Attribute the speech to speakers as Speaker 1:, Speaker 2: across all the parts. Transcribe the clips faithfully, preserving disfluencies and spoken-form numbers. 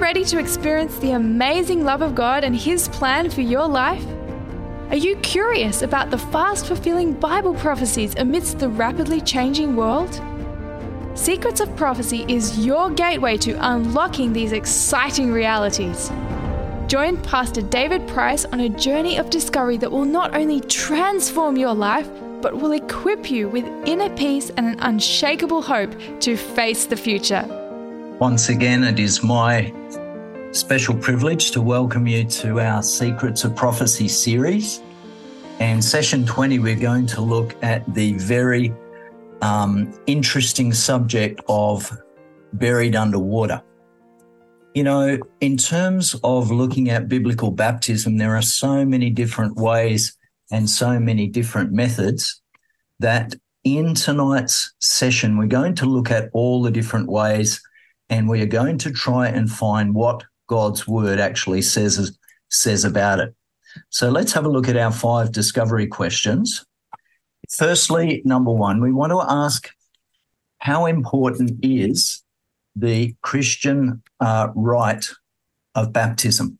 Speaker 1: ready to experience the amazing love of God and His plan for your life? Are you curious about the fast-fulfilling Bible prophecies amidst the rapidly changing world? Secrets of Prophecy is your gateway to unlocking these exciting realities. Join Pastor David Price on a journey of discovery that will not only transform your life, but will equip you with inner peace and an unshakable hope to face the future.
Speaker 2: Once again, it is my special privilege to welcome you to our Secrets of Prophecy series. And session twenty, we're going to look at the very um, interesting subject of buried underwater. You know, in terms of looking at biblical baptism, there are so many different ways and so many different methods that in tonight's session, we're going to look at all the different ways, and we are going to try and find what God's word actually says, says about it. So let's have a look at our five discovery questions. Firstly, number one, we want to ask, how important is the Christian uh, rite of baptism?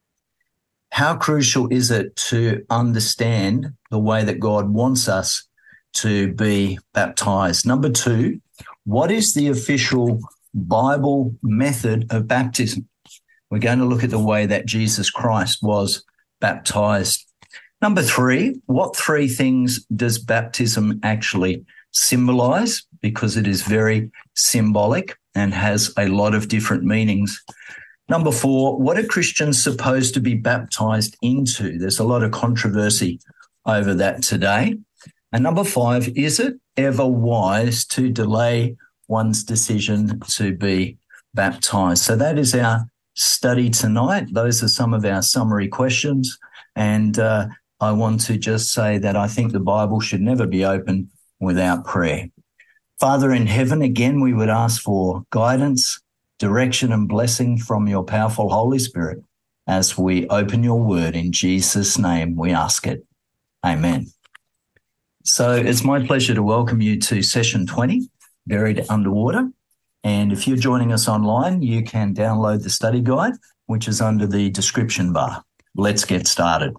Speaker 2: How crucial is it to understand the way that God wants us to be baptized? Number two, what is the official Bible method of baptism? We're going to look at the way that Jesus Christ was baptized. Number three, what three things does baptism actually symbolize? Because it is very symbolic and has a lot of different meanings. Number four, what are Christians supposed to be baptized into? There's a lot of controversy over that today. And number five, is it ever wise to delay one's decision to be baptized? So that is our study tonight. Those are some of our summary questions. And uh, I want to just say that I think the Bible should never be opened without prayer. Father in heaven, again, we would ask for guidance, direction and blessing from your powerful Holy Spirit as we open your word. In Jesus' name we ask it. Amen. So it's my pleasure to welcome you to session twenty, Buried Underwater. And if you're joining us online, you can download the study guide, which is under the description bar. Let's get started.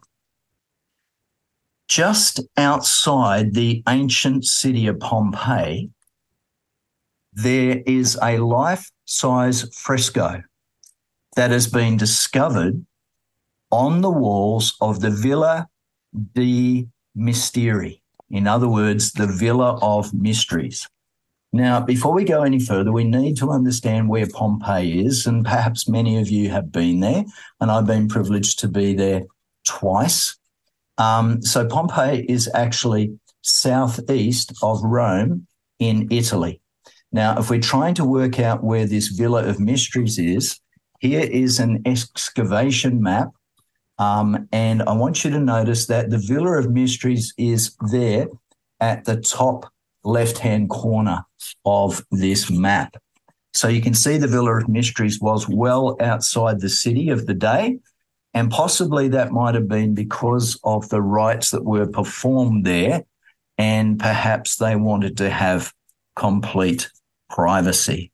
Speaker 2: Just outside the ancient city of Pompeii, there is a life-size fresco that has been discovered on the walls of the Villa dei Misteri. In other words, the Villa of Mysteries. Now, before we go any further, we need to understand where Pompeii is, and perhaps many of you have been there, and I've been privileged to be there twice. Um, so Pompeii is actually southeast of Rome in Italy. Now, if we're trying to work out where this Villa of Mysteries is, here is an excavation map, um, and I want you to notice that the Villa of Mysteries is there at the top left-hand corner of this map. So you can see the Villa of Mysteries was well outside the city of the day, and possibly that might have been because of the rites that were performed there, and perhaps they wanted to have complete privacy.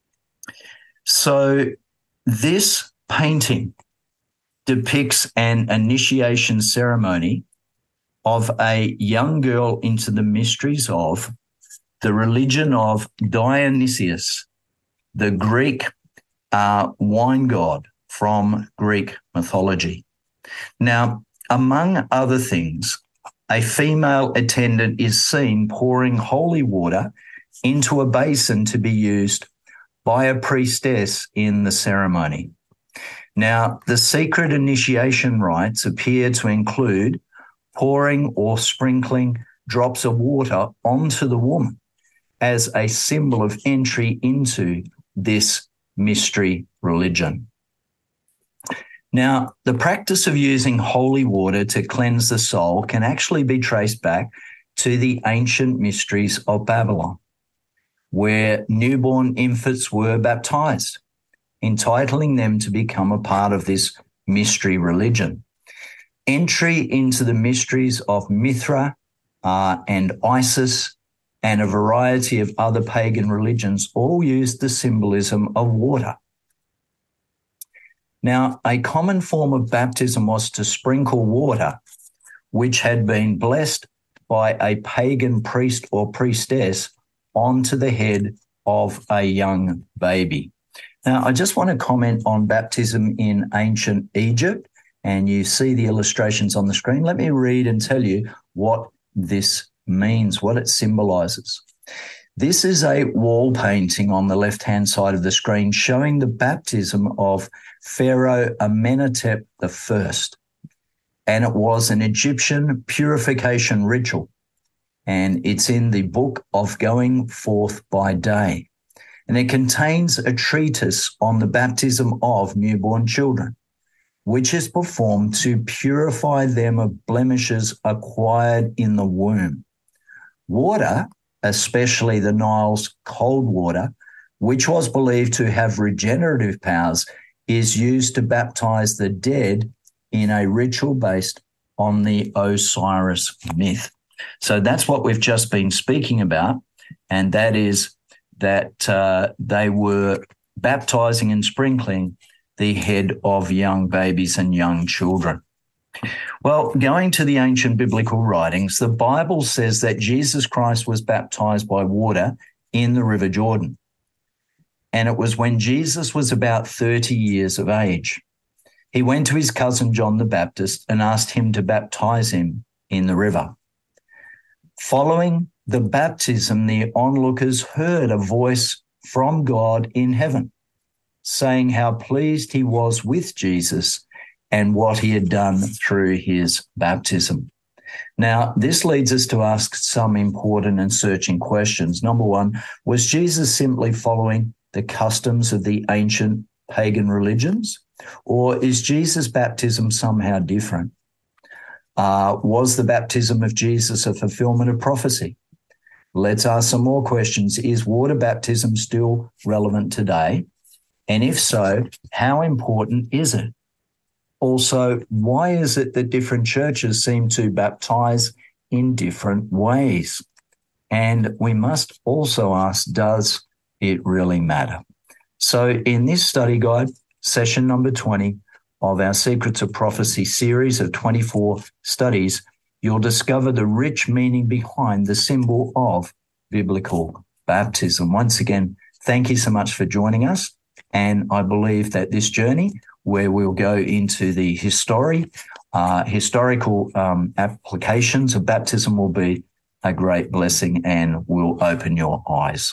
Speaker 2: So this painting depicts an initiation ceremony of a young girl into the mysteries of the religion of Dionysius, the Greek uh, wine god from Greek mythology. Now, among other things, a female attendant is seen pouring holy water into a basin to be used by a priestess in the ceremony. Now, the secret initiation rites appear to include pouring or sprinkling drops of water onto the woman as a symbol of entry into this mystery religion. Now, the practice of using holy water to cleanse the soul can actually be traced back to the ancient mysteries of Babylon, where newborn infants were baptized, entitling them to become a part of this mystery religion. Entry into the mysteries of Mithra uh, and Isis and a variety of other pagan religions all used the symbolism of water. Now, a common form of baptism was to sprinkle water, which had been blessed by a pagan priest or priestess, onto the head of a young baby. Now, I just want to comment on baptism in ancient Egypt, and you see the illustrations on the screen. Let me read and tell you what this means, what it symbolizes. This is a wall painting on the left-hand side of the screen showing the baptism of Pharaoh Amenhotep the First, and it was an Egyptian purification ritual, and it's in the Book of Going Forth by Day. And it contains a treatise on the baptism of newborn children, which is performed to purify them of blemishes acquired in the womb. Water, especially the Nile's cold water, which was believed to have regenerative powers, is used to baptize the dead in a ritual based on the Osiris myth. So that's what we've just been speaking about, and that is that uh, they were baptizing and sprinkling the head of young babies and young children. Well, going to the ancient biblical writings, the Bible says that Jesus Christ was baptized by water in the River Jordan. And it was when Jesus was about thirty years of age. He went to his cousin John the Baptist and asked him to baptize him in the river. Following the baptism, the onlookers heard a voice from God in heaven, saying how pleased he was with Jesus and what he had done through his baptism. Now, this leads us to ask some important and searching questions. Number one, was Jesus simply following the customs of the ancient pagan religions, or is Jesus' baptism somehow different? Uh, was the baptism of Jesus a fulfillment of prophecy? Let's ask some more questions. Is water baptism still relevant today? And if so, how important is it? Also, why is it that different churches seem to baptize in different ways? And we must also ask, does it really matter? So in this study guide, session number twenty of our Secrets of Prophecy series of twenty-four studies, you'll discover the rich meaning behind the symbol of biblical baptism. Once again, thank you so much for joining us. And I believe that this journey, where we'll go into the history, uh, historical um, applications of baptism, will be a great blessing and will open your eyes.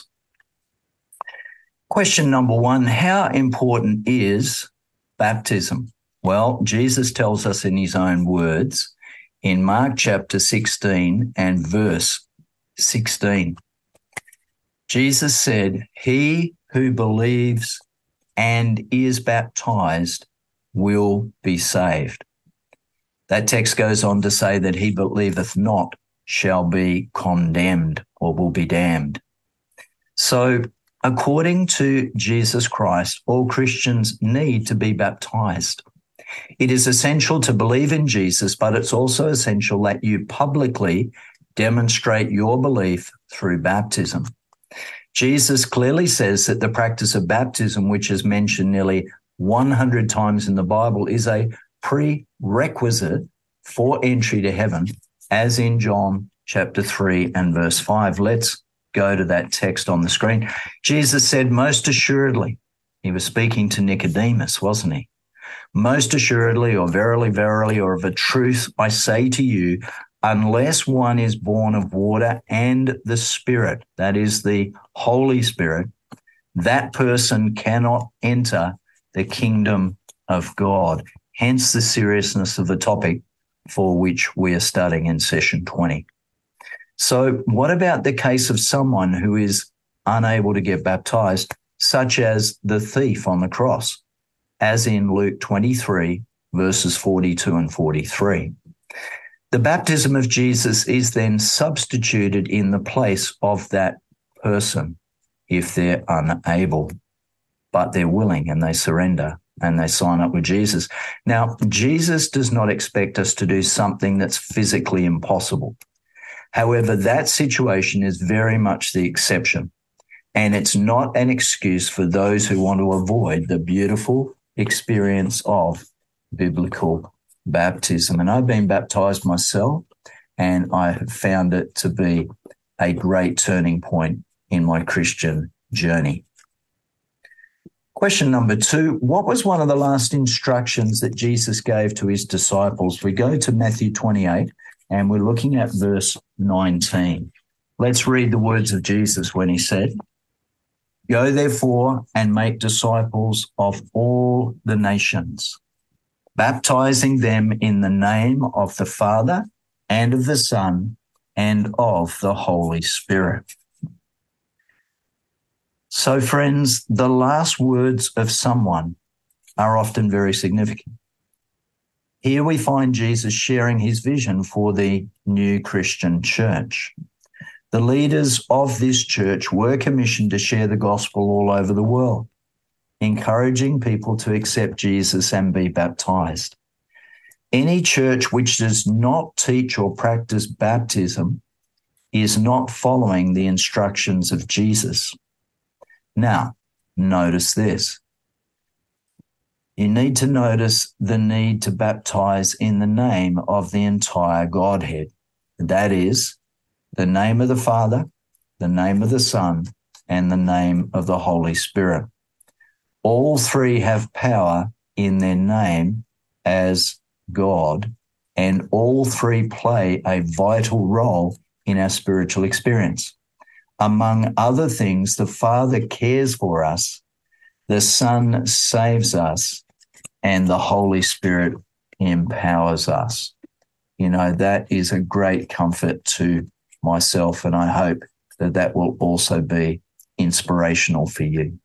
Speaker 2: Question number one, how important is baptism? Well, Jesus tells us in his own words in Mark chapter sixteen and verse sixteen. Jesus said, "He who believes and is baptized will be saved." That text goes on to say that he believeth not shall be condemned or will be damned. So according to Jesus Christ, all Christians need to be baptized. It is essential to believe in Jesus, but it's also essential that you publicly demonstrate your belief through baptism. Jesus clearly says that the practice of baptism, which is mentioned nearly one hundred times in the Bible, is a prerequisite for entry to heaven, as in John chapter three and verse five. Let's go to that text on the screen. Jesus said, most assuredly, he was speaking to Nicodemus, wasn't he? Most assuredly, or verily, verily, or of a truth, I say to you, unless one is born of water and the Spirit, that is the Holy Spirit, that person cannot enter the kingdom of God. Hence the seriousness of the topic for which we are studying in session twenty. So what about the case of someone who is unable to get baptized, such as the thief on the cross, as in Luke twenty-three, verses forty-two and forty-three? The baptism of Jesus is then substituted in the place of that person if they're unable, but they're willing and they surrender and they sign up with Jesus. Now, Jesus does not expect us to do something that's physically impossible. However, that situation is very much the exception, and it's not an excuse for those who want to avoid the beautiful experience of biblical baptism. And I've been baptized myself, and I have found it to be a great turning point in my Christian journey. Question number two, what was one of the last instructions that Jesus gave to his disciples? We go to Matthew twenty-eight, and we're looking at verse nineteen. Let's read the words of Jesus when he said, "Go therefore and make disciples of all the nations, baptizing them in the name of the Father and of the Son and of the Holy Spirit." So, friends, the last words of someone are often very significant. Here we find Jesus sharing his vision for the new Christian church. The leaders of this church were commissioned to share the gospel all over the world, encouraging people to accept Jesus and be baptized. Any church which does not teach or practice baptism is not following the instructions of Jesus. Now, notice this. You need to notice the need to baptize in the name of the entire Godhead. That is, the name of the Father, the name of the Son, and the name of the Holy Spirit. All three have power in their name as God, and all three play a vital role in our spiritual experience. Among other things, the Father cares for us, the Son saves us, and the Holy Spirit empowers us. You know, that is a great comfort to myself, and I hope that that will also be inspirational for you.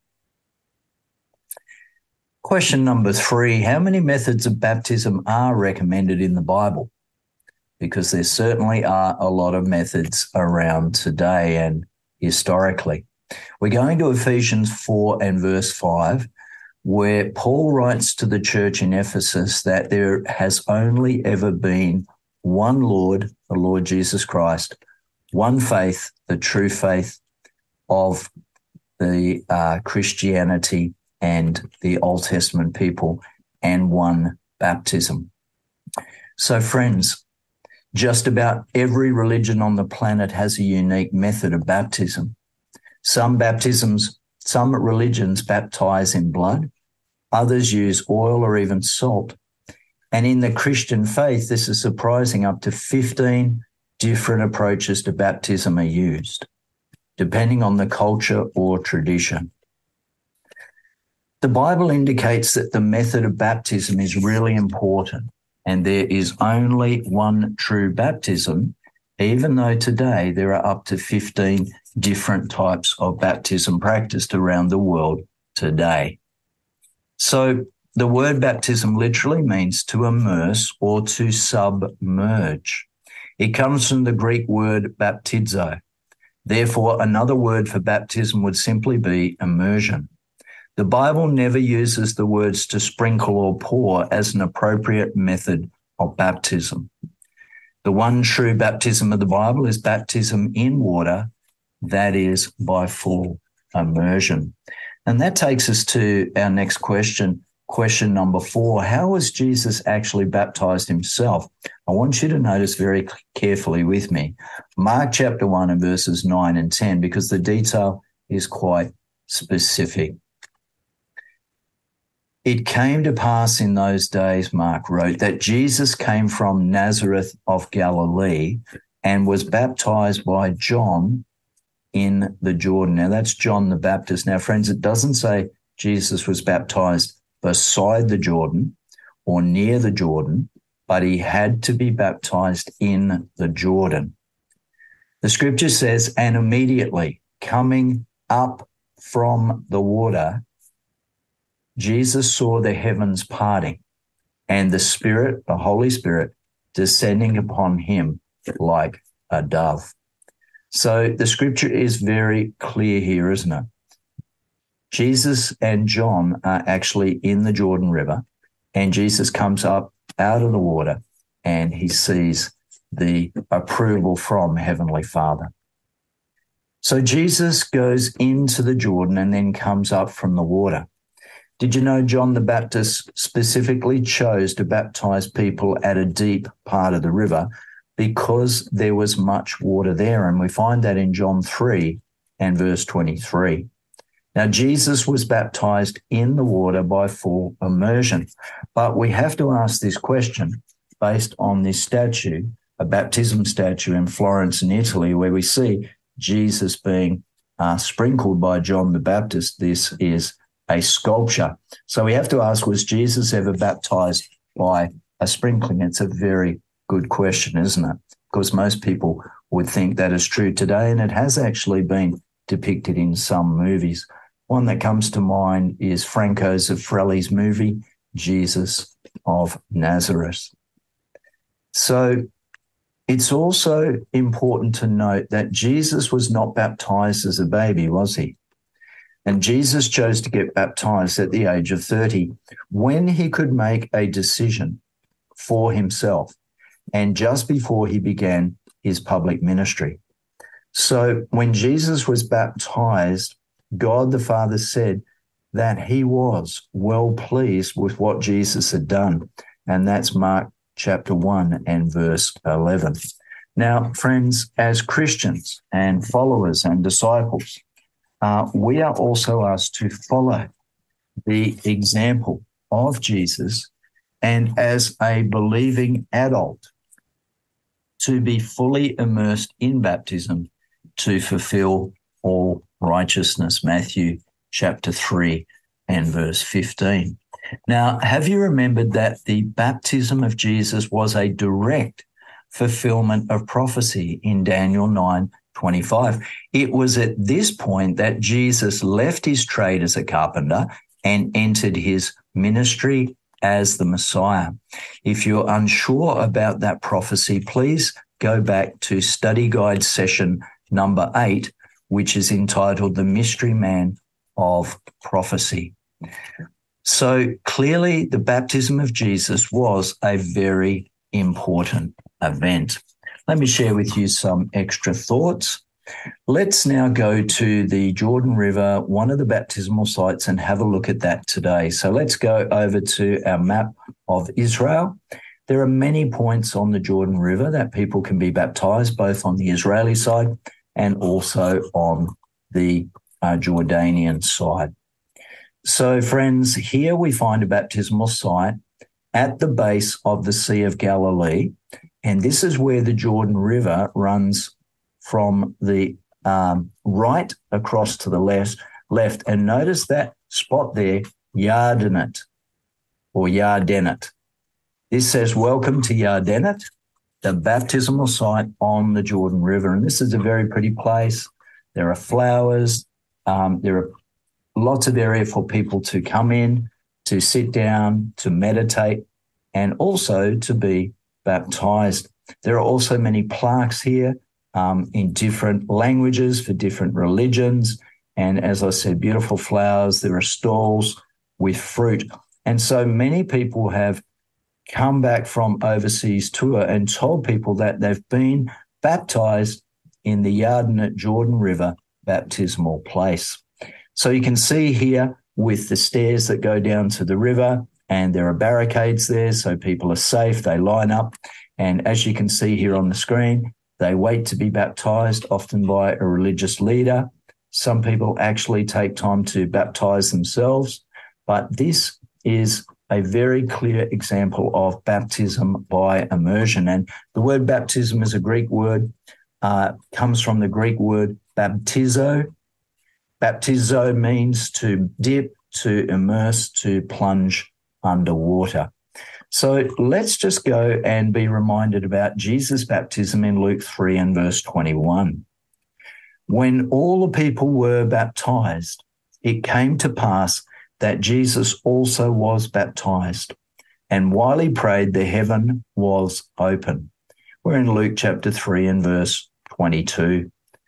Speaker 2: Question number three, how many methods of baptism are recommended in the Bible? Because there certainly are a lot of methods around today and historically. We're going to Ephesians four and verse five, where Paul writes to the church in Ephesus that there has only ever been one Lord, the Lord Jesus Christ, one faith, the true faith of the uh, Christianity and the Old Testament people, and one baptism. So friends, just about every religion on the planet has a unique method of baptism. Some baptisms, some religions baptize in blood, others use oil or even salt. And in the Christian faith, this is surprising, up to fifteen different approaches to baptism are used, depending on the culture or tradition. The Bible indicates that the method of baptism is really important, and there is only one true baptism, even though today there are up to fifteen different types of baptism practiced around the world today. So the word baptism literally means to immerse or to submerge. It comes from the Greek word baptizo. Therefore, another word for baptism would simply be immersion. The Bible never uses the words to sprinkle or pour as an appropriate method of baptism. The one true baptism of the Bible is baptism in water, that is by full immersion. And that takes us to our next question, question number four. How was Jesus actually baptized himself? I want you to notice very carefully with me Mark chapter one and verses nine and ten, because the detail is quite specific. It came to pass in those days, Mark wrote, that Jesus came from Nazareth of Galilee and was baptized by John in the Jordan. Now, that's John the Baptist. Now, friends, it doesn't say Jesus was baptized beside the Jordan or near the Jordan, but he had to be baptized in the Jordan. The scripture says, and immediately coming up from the water, Jesus saw the heavens parting and the Spirit, the Holy Spirit, descending upon him like a dove. So the scripture is very clear here, isn't it? Jesus and John are actually in the Jordan River, and Jesus comes up out of the water and he sees the approval from Heavenly Father. So Jesus goes into the Jordan and then comes up from the water. Did you know John the Baptist specifically chose to baptize people at a deep part of the river because there was much water there? And we find that in John three and verse twenty-three. Now, Jesus was baptized in the water by full immersion, but we have to ask this question based on this statue, a baptism statue in Florence in Italy, where we see Jesus being uh, sprinkled by John the Baptist. This is a sculpture. So we have to ask, was Jesus ever baptized by a sprinkling? It's a very good question, isn't it? Because most people would think that is true today, and it has actually been depicted in some movies. One that comes to mind is Franco Zeffirelli's movie, Jesus of Nazareth. So it's also important to note that Jesus was not baptized as a baby, was he? And Jesus chose to get baptized at the age of thirty, when he could make a decision for himself and just before he began his public ministry. So when Jesus was baptized, God the Father said that he was well pleased with what Jesus had done. And that's Mark chapter one and verse eleven. Now, friends, as Christians and followers and disciples, uh, we are also asked to follow the example of Jesus, and as a believing adult, to be fully immersed in baptism to fulfill all righteousness. Matthew chapter three and verse fifteen. Now, have you remembered that the baptism of Jesus was a direct fulfillment of prophecy in Daniel nine twenty-five? It was at this point that Jesus left his trade as a carpenter and entered his ministry as the Messiah. If you're unsure about that prophecy, please go back to study guide session number eight, which is entitled The Mystery Man of Prophecy. So clearly the baptism of Jesus was a very important event. Let me share with you some extra thoughts. Let's now go to the Jordan River, one of the baptismal sites, and have a look at that today. So let's go over to our map of Israel. There are many points on the Jordan River that people can be baptized, both on the Israeli side and also on the uh, Jordanian side. So, friends, here we find a baptismal site at the base of the Sea of Galilee, and this is where the Jordan River runs from the um, right across to the left, left. And notice that spot there, Yardenit, or Yardenit. This says, welcome to Yardenit, the baptismal site on the Jordan River. And this is a very pretty place. There are flowers. Um, there are lots of area for people to come in, to sit down, to meditate, and also to be baptized. There are also many plaques here um, in different languages for different religions. And as I said, beautiful flowers. There are stalls with fruit. And so many people have come back from overseas tour and told people that they've been baptized in the Yardenit Jordan River baptismal place. So you can see here with the stairs that go down to the river, and there are barricades there so people are safe. They line up. And as you can see here on the screen, they wait to be baptized, often by a religious leader. Some people actually take time to baptize themselves. But this is a very clear example of baptism by immersion. And the word baptism is a Greek word, uh, comes from the Greek word baptizo. Baptizo means to dip, to immerse, to plunge underwater. So let's just go and be reminded about Jesus' baptism in Luke three and verse twenty-one. When all the people were baptized, it came to pass that Jesus also was baptized. And while he prayed, the heaven was open. We're in Luke chapter three and verse twenty-two.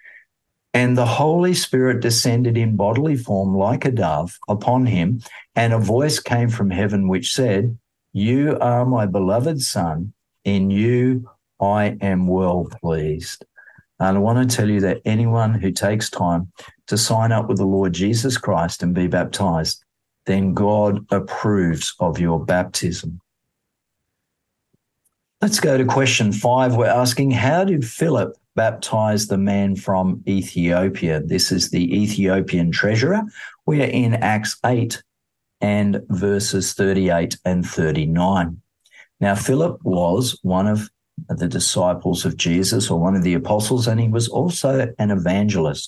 Speaker 2: And the Holy Spirit descended in bodily form like a dove upon him, and a voice came from heaven which said, "You are my beloved Son, in you I am well pleased." And I want to tell you that anyone who takes time to sign up with the Lord Jesus Christ and be baptized then God approves of your baptism. Let's go to question five. We're asking, how did Philip baptize the man from Ethiopia? This is the Ethiopian treasurer. We are in Acts eight and verses thirty-eight and thirty-nine. Now, Philip was one of the disciples of Jesus, or one of the apostles, and he was also an evangelist.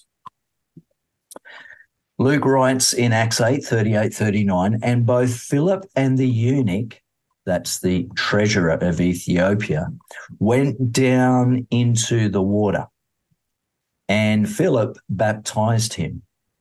Speaker 2: Luke writes in Acts eight, thirty-eight, thirty-nine, and both Philip and the eunuch, that's the treasurer of Ethiopia, went down into the water, and Philip baptized him.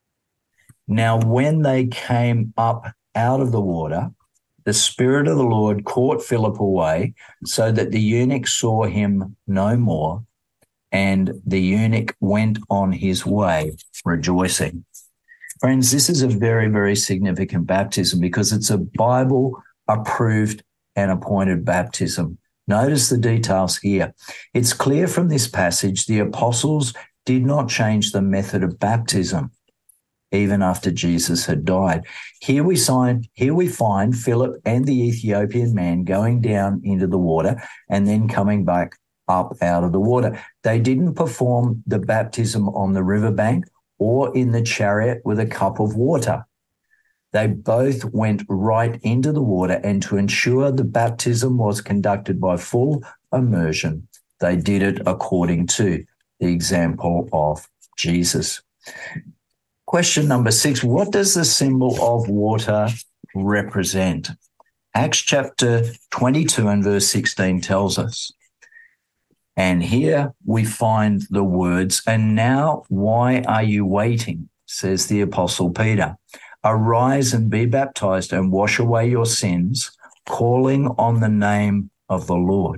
Speaker 2: Now, when they came up out of the water, the Spirit of the Lord caught Philip away, so that the eunuch saw him no more, and the eunuch went on his way rejoicing. Friends, this is a very, very significant baptism because it's a Bible-approved and appointed baptism. Notice the details here. It's clear from this passage the apostles did not change the method of baptism even after Jesus had died. Here we find, here we find Philip and the Ethiopian man going down into the water and then coming back up out of the water. They didn't perform the baptism on the riverbank or in the chariot with a cup of water. They both went right into the water, and to ensure the baptism was conducted by full immersion, they did it according to the example of Jesus. Question number six, what does the symbol of water represent? Acts chapter twenty-two and verse sixteen tells us, and here we find the words, and now why are you waiting, says the Apostle Peter. Arise and be baptized and wash away your sins, calling on the name of the Lord.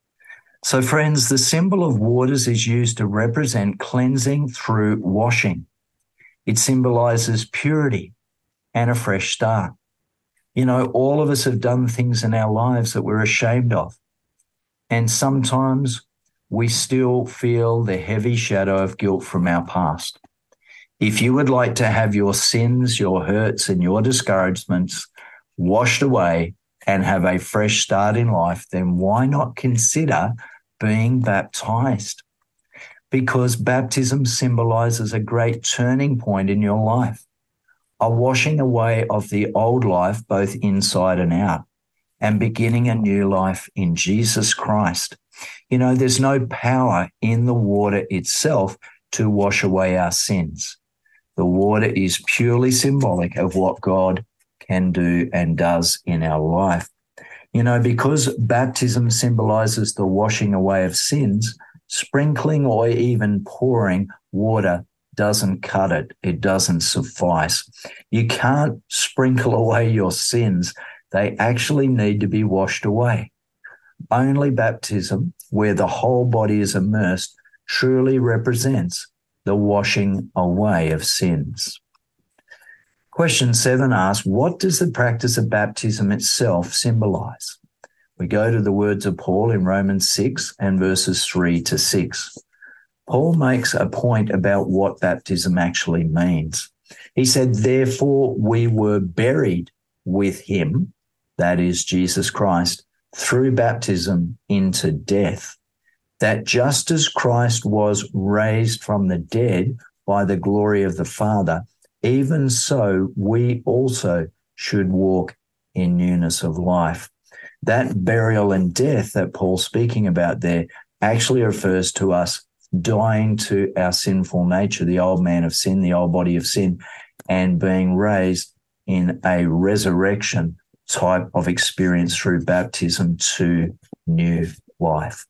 Speaker 2: So friends, the symbol of waters is used to represent cleansing through washing. It symbolizes purity and a fresh start. You know, all of us have done things in our lives that we're ashamed of. And sometimes we still feel the heavy shadow of guilt from our past. If you would like to have your sins, your hurts, and your discouragements washed away and have a fresh start in life, then why not consider being baptized? Because baptism symbolizes a great turning point in your life, a washing away of the old life, both inside and out, and beginning a new life in Jesus Christ. You know, there's no power in the water itself to wash away our sins. The water is purely symbolic of what God can do and does in our life. You know, because baptism symbolizes the washing away of sins, sprinkling or even pouring water doesn't cut it. It doesn't suffice. You can't sprinkle away your sins. They actually need to be washed away. Only baptism, where the whole body is immersed, truly represents the washing away of sins. Question seven asks, what does the practice of baptism itself symbolize? We go to the words of Paul in Romans six and verses three to six. Paul makes a point about what baptism actually means. He said, therefore we were buried with him, that is Jesus Christ, through baptism into death, that just as Christ was raised from the dead by the glory of the Father, even so we also should walk in newness of life. That burial and death that Paul's speaking about there actually refers to us dying to our sinful nature, the old man of sin, the old body of sin, and being raised in a resurrection type of experience through baptism to new life.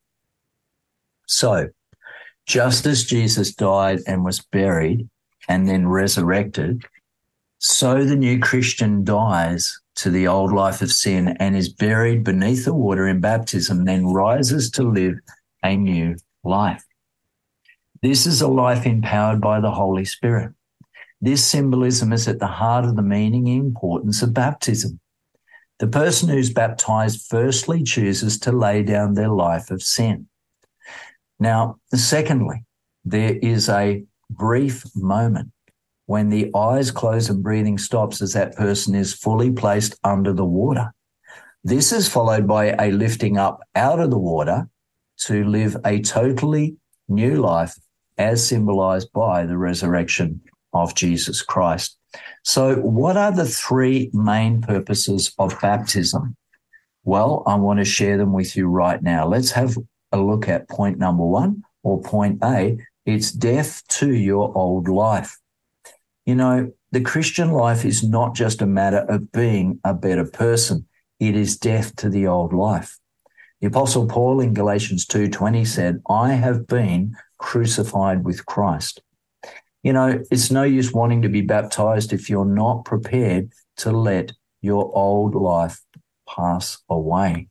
Speaker 2: So, just as Jesus died and was buried and then resurrected, so the new Christian dies to the old life of sin and is buried beneath the water in baptism, then rises to live a new life. This is a life empowered by the Holy Spirit. This symbolism is at the heart of the meaning and importance of baptism. The person who's baptized firstly chooses to lay down their life of sin. Now, secondly, there is a brief moment when the eyes close and breathing stops as that person is fully placed under the water. This is followed by a lifting up out of the water to live a totally new life as symbolized by the resurrection of Jesus Christ. So what are the three main purposes of baptism? Well, I want to share them with you right now. Let's have a look at point number one, or point A. It's death to your old life. You know, the Christian life is not just a matter of being a better person. It is death to the old life. The Apostle Paul in Galatians two twenty said, I have been crucified with Christ. You know, it's no use wanting to be baptized if you're not prepared to let your old life pass away.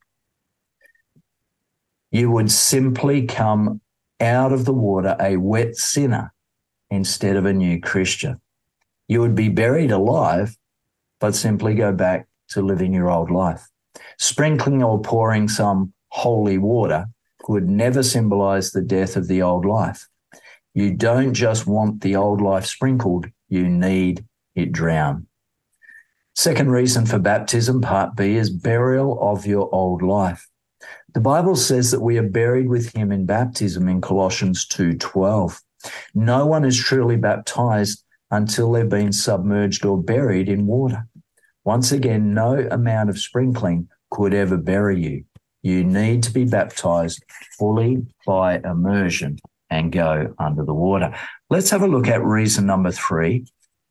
Speaker 2: You would simply come out of the water a wet sinner instead of a new Christian. You would be buried alive, but simply go back to living your old life. Sprinkling or pouring some holy water could never symbolize the death of the old life. You don't just want the old life sprinkled, you need it drowned. Second reason for baptism, part B, is burial of your old life. The Bible says that we are buried with him in baptism in Colossians two twelve. No one is truly baptized until they've been submerged or buried in water. Once again, no amount of sprinkling could ever bury you. You need to be baptized fully by immersion and go under the water. Let's have a look at reason number three.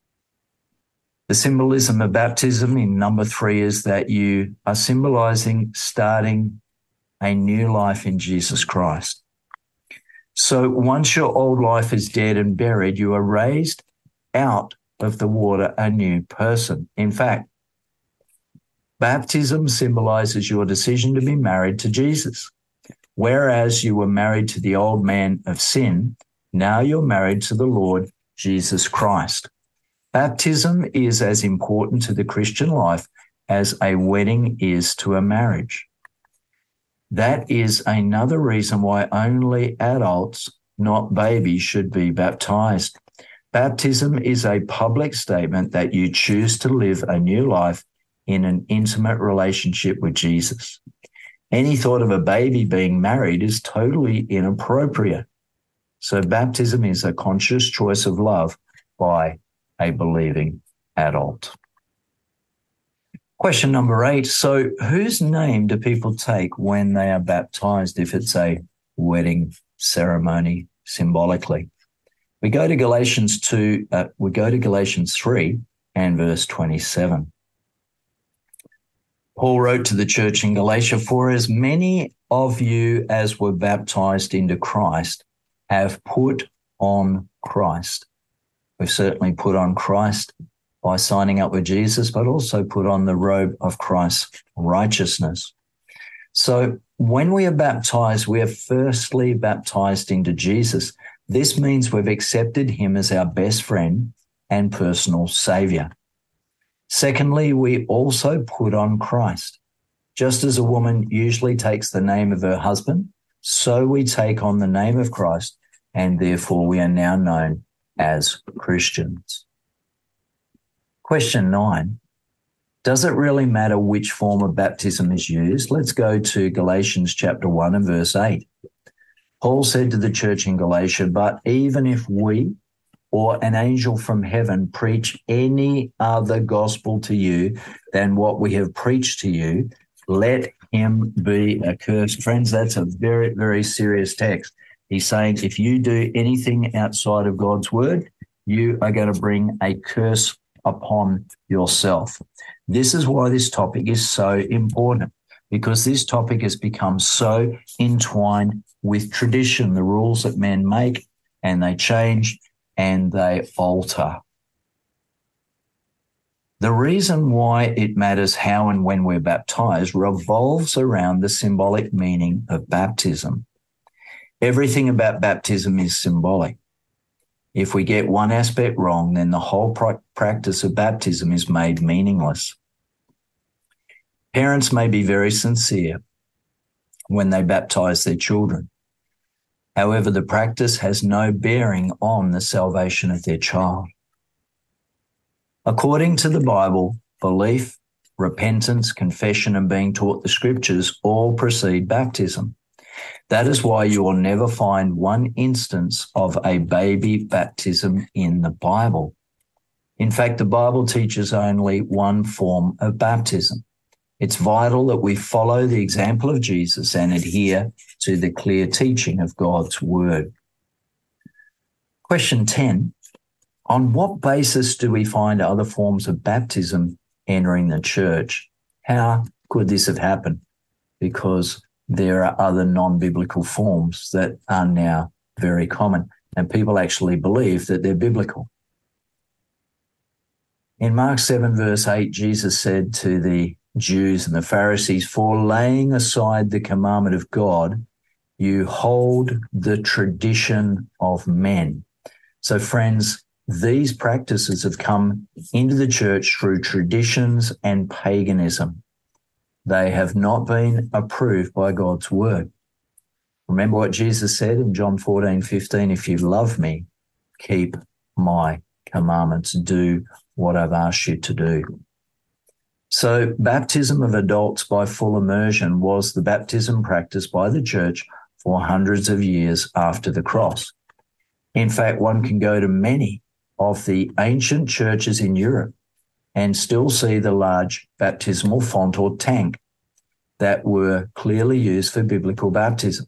Speaker 2: The symbolism of baptism in number three is that you are symbolizing starting a new life in Jesus Christ. So once your old life is dead and buried, you are raised out of the water a new person. In fact, baptism symbolizes your decision to be married to Jesus. Whereas you were married to the old man of sin, now you're married to the Lord Jesus Christ. Baptism is as important to the Christian life as a wedding is to a marriage. That is another reason why only adults, not babies, should be baptized. Baptism is a public statement that you choose to live a new life in an intimate relationship with Jesus. Any thought of a baby being married is totally inappropriate. So baptism is a conscious choice of love by a believing adult. Question number eight. So whose name do people take when they are baptized if it's a wedding ceremony symbolically? We go to Galatians two, uh, we go to Galatians three and verse twenty-seven. Paul wrote to the church in Galatia, for as many of you as were baptized into Christ have put on Christ. We've certainly put on Christ by signing up with Jesus, but also put on the robe of Christ's righteousness. So when we are baptized, we are firstly baptized into Jesus. This means we've accepted him as our best friend and personal savior. Secondly, we also put on Christ. Just as a woman usually takes the name of her husband, so we take on the name of Christ, and therefore we are now known as Christians. Question nine, does it really matter which form of baptism is used? Let's go to Galatians chapter one and verse eight. Paul said to the church in Galatia, but even if we or an angel from heaven preach any other gospel to you than what we have preached to you, let him be accursed. Friends, that's a very, very serious text. He's saying if you do anything outside of God's word, you are going to bring a curse upon yourself. This is why this topic is so important, because this topic has become so entwined with tradition, the rules that men make, and they change and they alter. The reason why it matters how and when we're baptized revolves around the symbolic meaning of baptism. Everything about baptism is symbolic. If we get one aspect wrong, then the whole practice of baptism is made meaningless. Parents may be very sincere when they baptize their children. However, the practice has no bearing on the salvation of their child. According to the Bible, belief, repentance, confession, and being taught the scriptures all precede baptism. That is why you will never find one instance of a baby baptism in the Bible. In fact, the Bible teaches only one form of baptism. It's vital that we follow the example of Jesus and adhere to the clear teaching of God's word. Question ten, on what basis do we find other forms of baptism entering the church? How could this have happened? Because there are other non-biblical forms that are now very common, and people actually believe that they're biblical. In Mark seven, verse eight, Jesus said to the Jews and the Pharisees, "For laying aside the commandment of God, you hold the tradition of men." So, friends, these practices have come into the church through traditions and paganism. They have not been approved by God's word. Remember what Jesus said in John fourteen fifteen, "If you love me, keep my commandments, do what I've asked you to do." So baptism of adults by full immersion was the baptism practiced by the church for hundreds of years after the cross. In fact, one can go to many of the ancient churches in Europe and still see the large baptismal font or tank that were clearly used for biblical baptism.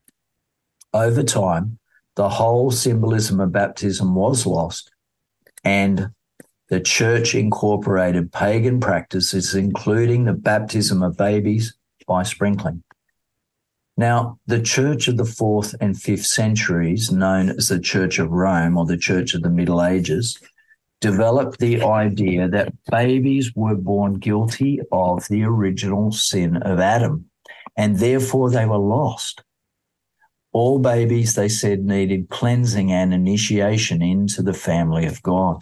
Speaker 2: Over time, the whole symbolism of baptism was lost, and the church incorporated pagan practices, including the baptism of babies by sprinkling. Now, the church of the fourth and fifth centuries, known as the Church of Rome or the Church of the Middle Ages, developed the idea that babies were born guilty of the original sin of Adam, and therefore they were lost. All babies, they said, needed cleansing and initiation into the family of God.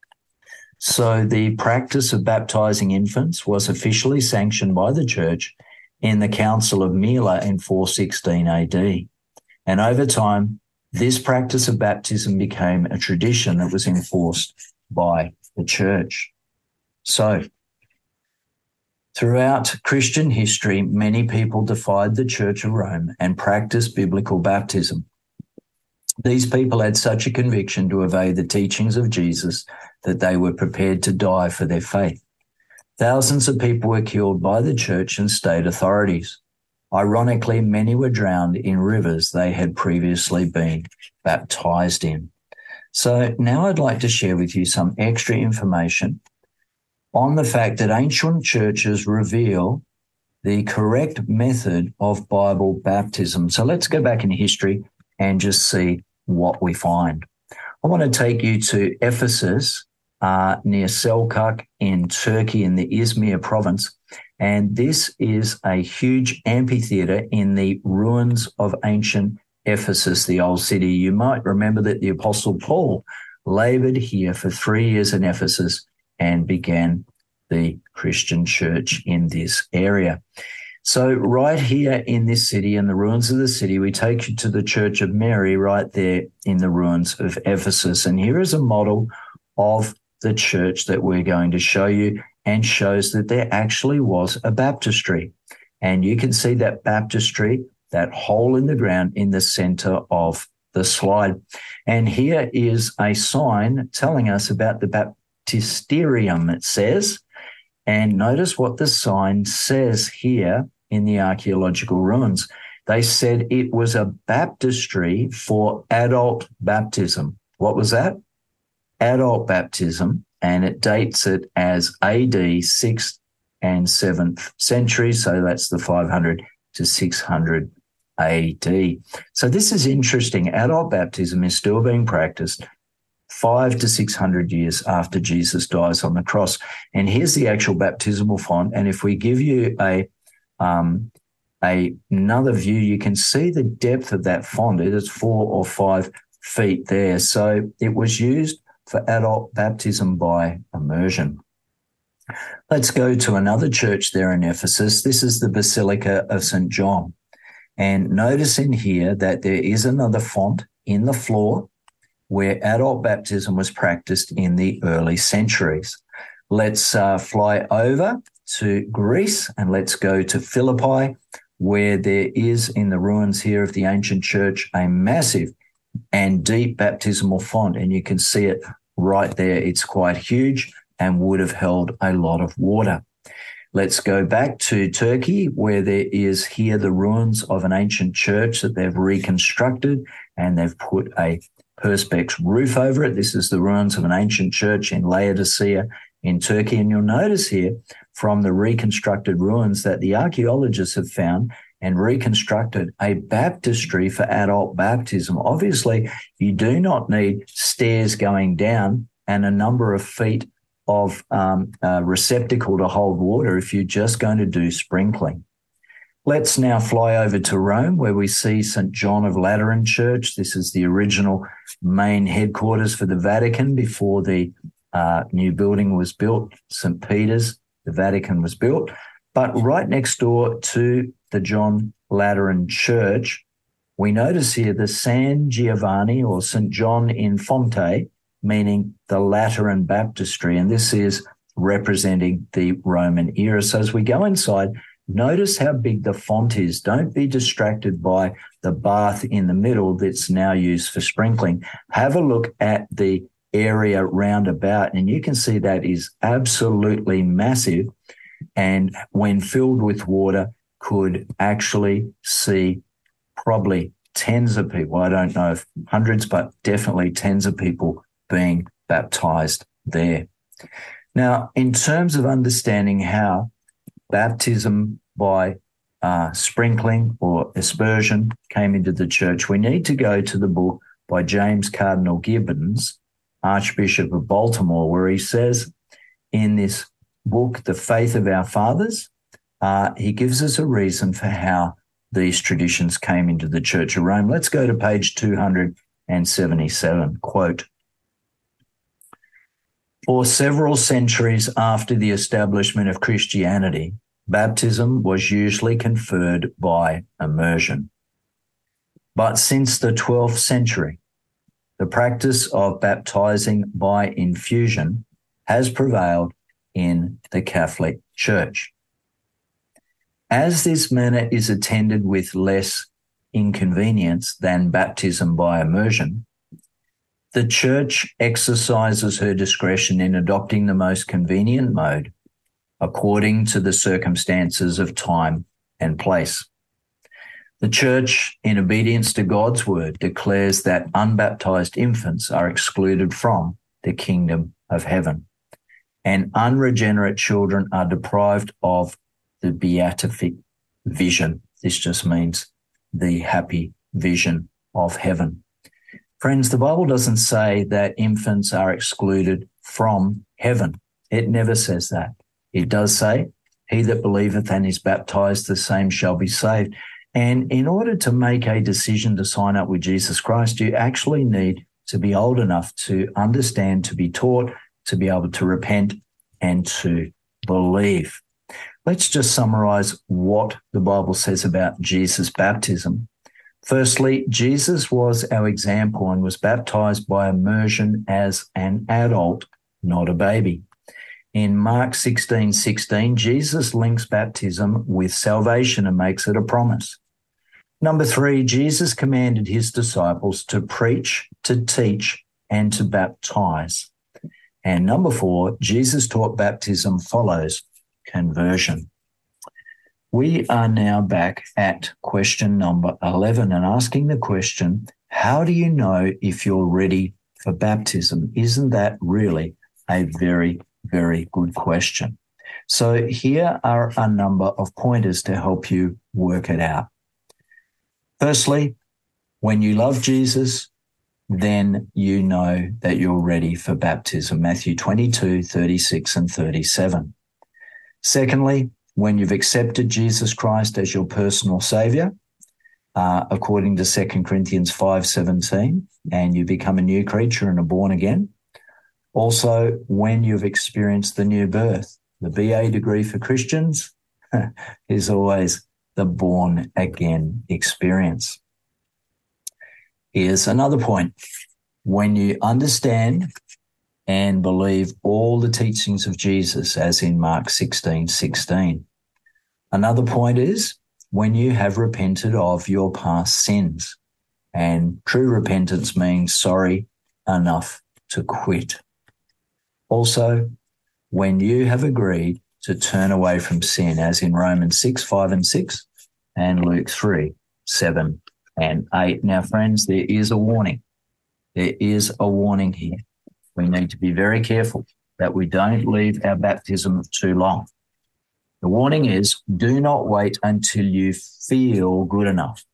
Speaker 2: So the practice of baptizing infants was officially sanctioned by the church in the Council of Mila in four sixteen A D. And over time, this practice of baptism became a tradition that was enforced by the church. So, throughout Christian history, many people defied the Church of Rome and practiced biblical baptism. These people had such a conviction to obey the teachings of Jesus that they were prepared to die for their faith. Thousands of people were killed by the church and state authorities. Ironically, many were drowned in rivers they had previously been baptized in. So now I'd like to share with you some extra information on the fact that ancient churches reveal the correct method of Bible baptism. So let's go back in history and just see what we find. I want to take you to Ephesus, uh, near Selçuk in Turkey in the Izmir province. And this is a huge amphitheater in the ruins of ancient Ephesus, the old city. You might remember that the Apostle Paul labored here for three years in Ephesus and began the Christian church in this area. So right here in this city, in the ruins of the city, we take you to the Church of Mary right there in the ruins of Ephesus. And here is a model of the church that we're going to show you, and shows that there actually was a baptistry. And you can see that baptistry, that hole in the ground in the center of the slide. And here is a sign telling us about the baptisterium, it says. And notice what the sign says here in the archaeological ruins. They said it was a baptistry for adult baptism. What was that? Adult baptism, and it dates it as A D sixth and seventh century, so that's the five hundred to six hundred A D. So this is interesting. Adult baptism is still being practiced five to six hundred years after Jesus dies on the cross. And here's the actual baptismal font. And if we give you a um, a, another view, you can see the depth of that font. It is four or five feet there. So it was used for adult baptism by immersion. Let's go to another church there in Ephesus. This is the Basilica of Saint John. And notice in here that there is another font in the floor, where adult baptism was practiced in the early centuries. Let's uh, fly over to Greece and let's go to Philippi, where there is in the ruins here of the ancient church a massive and deep baptismal font, and you can see it right there. It's quite huge and would have held a lot of water. Let's go back to Turkey, where there is here the ruins of an ancient church that they've reconstructed, and they've put a perspex roof over it. This is the ruins of an ancient church in Laodicea in Turkey. And you'll notice here from the reconstructed ruins that the archaeologists have found and reconstructed a baptistry for adult baptism. Obviously, you do not need stairs going down and a number of feet of um, a receptacle to hold water if you're just going to do sprinkling. Let's now fly over to Rome, where we see Saint John of Lateran Church. This is the original main headquarters for the Vatican before the uh, new building was built, Saint Peter's. The Vatican was built. But right next door to the John Lateran Church, we notice here the San Giovanni or Saint John in Fonte, meaning the Lateran baptistry, and this is representing the Roman era. So as we go inside, notice how big the font is. Don't be distracted by the bath in the middle that's now used for sprinkling. Have a look at the area round about, and you can see that is absolutely massive, and when filled with water, could actually see probably tens of people. I don't know if hundreds, but definitely tens of people being baptized there. Now, in terms of understanding how baptism by uh, sprinkling or aspersion came into the church, we need to go to the book by James Cardinal Gibbons, Archbishop of Baltimore, where he says in this book, The Faith of Our Fathers, uh, he gives us a reason for how these traditions came into the Church of Rome. Let's go to page two hundred seventy-seven, quote, "For several centuries after the establishment of Christianity, baptism was usually conferred by immersion. But since the twelfth century, the practice of baptizing by infusion has prevailed in the Catholic Church. As this manner is attended with less inconvenience than baptism by immersion, the Church exercises her discretion in adopting the most convenient mode according to the circumstances of time and place. The Church, in obedience to God's word, declares that unbaptized infants are excluded from the kingdom of heaven, and unregenerate children are deprived of the beatific vision." This just means the happy vision of heaven. Friends, the Bible doesn't say that infants are excluded from heaven. It never says that. It does say, "He that believeth and is baptized, the same shall be saved." And in order to make a decision to sign up with Jesus Christ, you actually need to be old enough to understand, to be taught, to be able to repent and to believe. Let's just summarize what the Bible says about Jesus' baptism. Firstly, Jesus was our example and was baptized by immersion as an adult, not a baby. In Mark sixteen sixteen, Jesus links baptism with salvation and makes it a promise. Number three, Jesus commanded his disciples to preach, to teach, and to baptize. And number four, Jesus taught baptism follows conversion. We are now back at question number eleven and asking the question, how do you know if you're ready for baptism? Isn't that really a very, very good question? So here are a number of pointers to help you work it out. Firstly, when you love Jesus, then you know that you're ready for baptism. Matthew twenty-two, thirty-six and thirty-seven. Secondly, when you've accepted Jesus Christ as your personal Saviour, uh, according to Second Corinthians five seventeen, and you become a new creature and are born again. Also, when you've experienced the new birth. The B A degree for Christians is always the born again experience. Here's another point. when you understand and believe all the teachings of Jesus, as in Mark sixteen sixteen. Another point is when you have repented of your past sins. And true repentance means sorry enough to quit. Also, when you have agreed to turn away from sin, as in Romans six, five and six, and Luke three, seven and eight. Now, friends, there is a warning. There is a warning here. We need to be very careful that we don't leave our baptism too long. The warning is, do not wait until you feel good enough.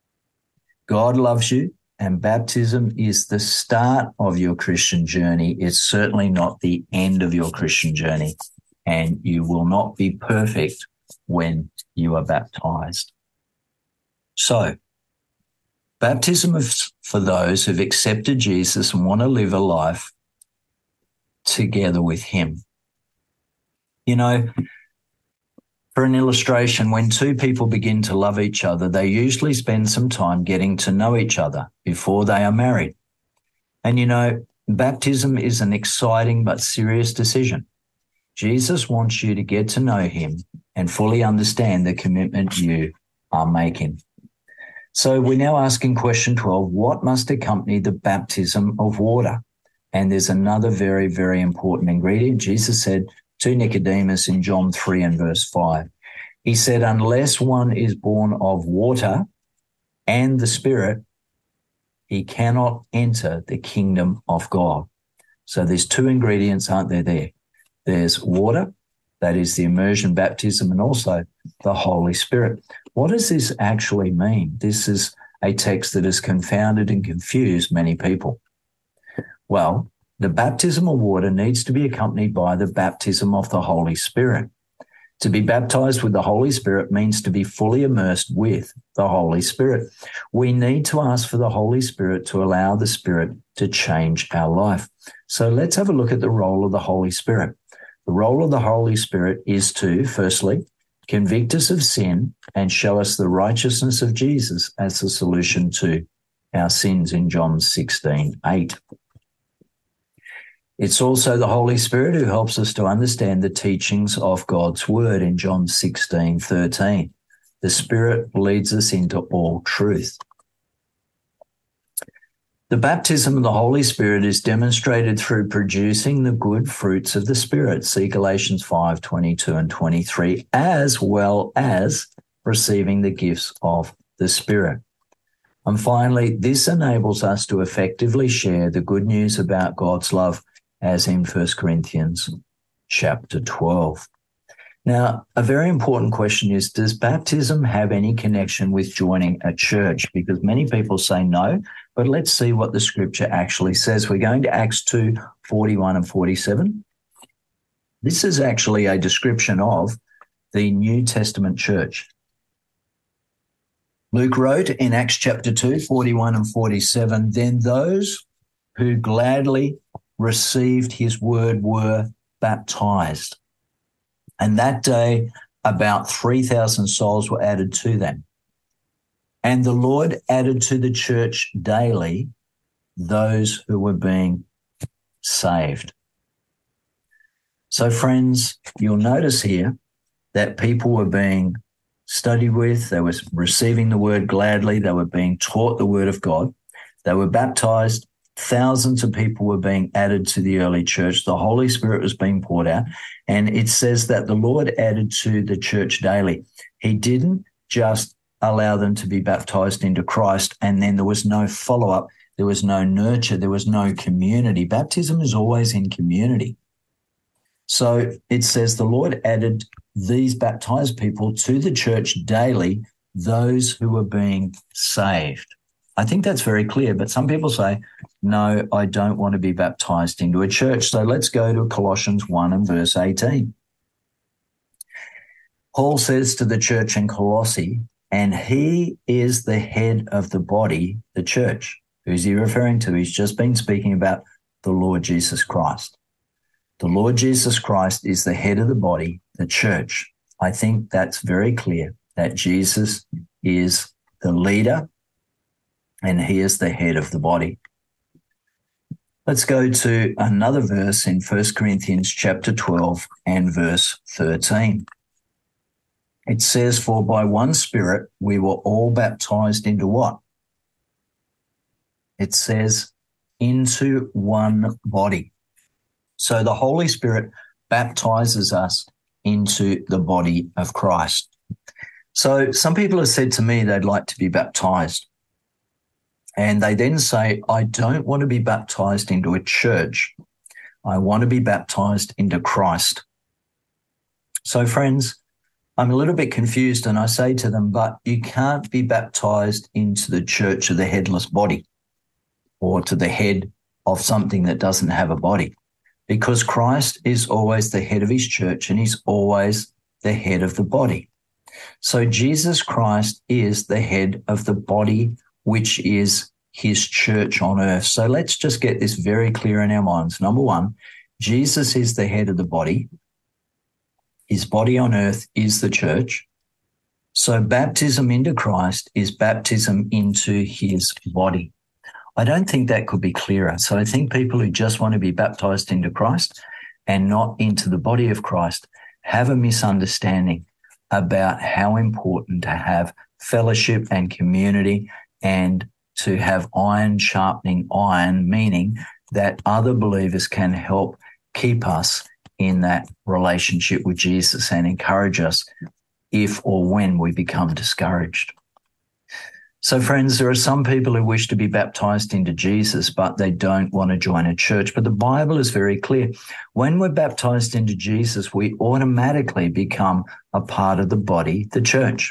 Speaker 2: God loves you, and baptism is the start of your Christian journey. It's certainly not the end of your Christian journey, and you will not be perfect when you are baptized. So, baptism is for those who've accepted Jesus and want to live a life together with him. You know, for an illustration, when two people begin to love each other, they usually spend some time getting to know each other before they are married. And you know, baptism is an exciting but serious decision. Jesus wants you to get to know him and fully understand the commitment you are making. So we're now asking question twelve, what must accompany the baptism of water? And there's another very, very important ingredient. Jesus said to Nicodemus in John three and verse five, he said, unless one is born of water and the Spirit, he cannot enter the kingdom of God. So there's two ingredients, aren't there, there? There's water, that is the immersion baptism, and also the Holy Spirit. What does this actually mean? This is a text that has confounded and confused many people. Well, the baptism of water needs to be accompanied by the baptism of the Holy Spirit. To be baptized with the Holy Spirit means to be fully immersed with the Holy Spirit. We need to ask for the Holy Spirit to allow the Spirit to change our life. So let's have a look at the role of the Holy Spirit. The role of the Holy Spirit is to, firstly, convict us of sin and show us the righteousness of Jesus as the solution to our sins in John sixteen eight. It's also the Holy Spirit who helps us to understand the teachings of God's word in John sixteen thirteen. The Spirit leads us into all truth. The baptism of the Holy Spirit is demonstrated through producing the good fruits of the Spirit, see Galatians five twenty-two and twenty-three, as well as receiving the gifts of the Spirit. And finally, this enables us to effectively share the good news about God's love, as in First Corinthians chapter twelve. Now, a very important question is, does baptism have any connection with joining a church? Because many people say no, but let's see what the scripture actually says. We're going to Acts two forty-one and forty-seven. This is actually a description of the New Testament church. Luke wrote in Acts chapter two, forty-one and forty-seven, then those who gladly received his word were baptized. And that day, about three thousand souls were added to them. And the Lord added to the church daily those who were being saved. So, friends, you'll notice here that people were being studied with, they were receiving the word gladly, they were being taught the word of God, they were baptized. Thousands of people were being added to the early church. The Holy Spirit was being poured out. And it says that the Lord added to the church daily. He didn't just allow them to be baptized into Christ and then there was no follow-up, there was no nurture, there was no community. Baptism is always in community. So it says the Lord added these baptized people to the church daily, those who were being saved. I think that's very clear, but some people say, no, I don't want to be baptized into a church. So let's go to Colossians one and verse eighteen. Paul says to the church in Colossae, and he is the head of the body, the church. Who's he referring to? He's just been speaking about the Lord Jesus Christ. The Lord Jesus Christ is the head of the body, the church. I think that's very clear that Jesus is the leader and he is the head of the body. Let's go to another verse in First Corinthians chapter twelve and verse thirteen. It says, "For by one Spirit we were all baptized into" what? It says, "into one body." So the Holy Spirit baptizes us into the body of Christ. So some people have said to me they'd like to be baptized. And they then say, "I don't want to be baptized into a church. I want to be baptized into Christ." So friends, I'm a little bit confused, and I say to them, but you can't be baptized into the church of the headless body or to the head of something that doesn't have a body, because Christ is always the head of his church and he's always the head of the body. So Jesus Christ is the head of the body, which is his church on earth. So let's just get this very clear in our minds. Number one, Jesus is the head of the body. His body on earth is the church. So baptism into Christ is baptism into his body. I don't think that could be clearer. So I think people who just want to be baptized into Christ and not into the body of Christ have a misunderstanding about how important to have fellowship and community and to have iron sharpening iron, meaning that other believers can help keep us in that relationship with Jesus and encourage us if or when we become discouraged. So friends, there are some people who wish to be baptized into Jesus, but they don't want to join a church. But the Bible is very clear. When we're baptized into Jesus, we automatically become a part of the body, the church.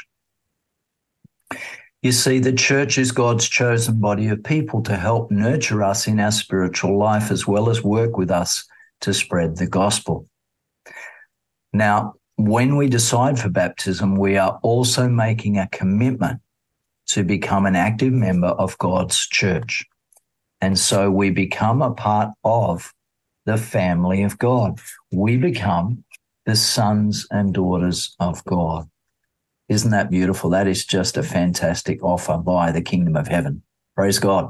Speaker 2: You see, the church is God's chosen body of people to help nurture us in our spiritual life, as well as work with us to spread the gospel. Now, when we decide for baptism, we are also making a commitment to become an active member of God's church. And so we become a part of the family of God. We become the sons and daughters of God. Isn't that beautiful? That is just a fantastic offer by the kingdom of heaven. Praise God.